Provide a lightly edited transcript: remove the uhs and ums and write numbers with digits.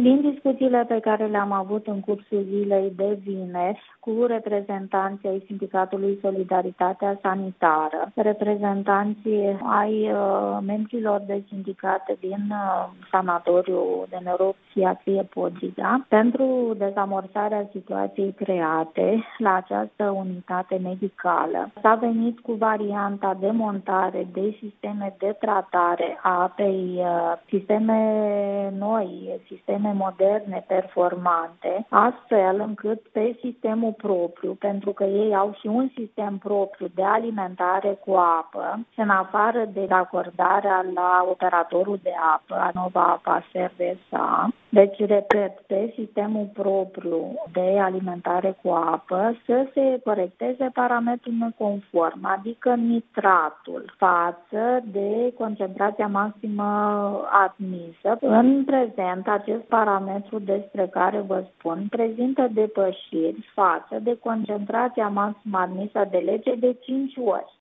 Din discuțiile pe care le-am avut în cursul zilei de vineri cu reprezentanții ai Sindicatului Solidaritatea Sanitară, reprezentanții ai membrilor de sindicate din sanatoriul de neuropsihiatrie Podgiga, pentru dezamorsarea situației create la această unitate medicală, s-a venit cu varianta de montare de sisteme de tratare a apei, sisteme noi, sisteme moderne, performante, astfel încât pe sistemul propriu, pentru că ei au și un sistem propriu de alimentare cu apă, în afară de acordarea la operatorul de apă, Nova Apa Servesa. Deci, repet, pe sistemul propriu de alimentare cu apă să se corecteze parametrul neconform, adică nitratul, față de concentrația maximă admisă. În prezent, acest parametru despre care vă spun prezintă depășiri față de concentrația maximă admisă de lege de 5 ori.